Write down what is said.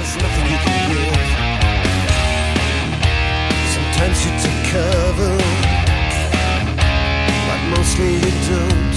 there's nothing you can give. Sometimes you take cover, but mostly you don't.